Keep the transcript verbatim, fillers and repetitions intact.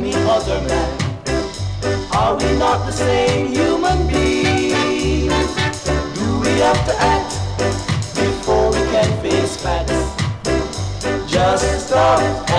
any other man. Are we not the same human beings? Do we have to act before we can face facts? Just stop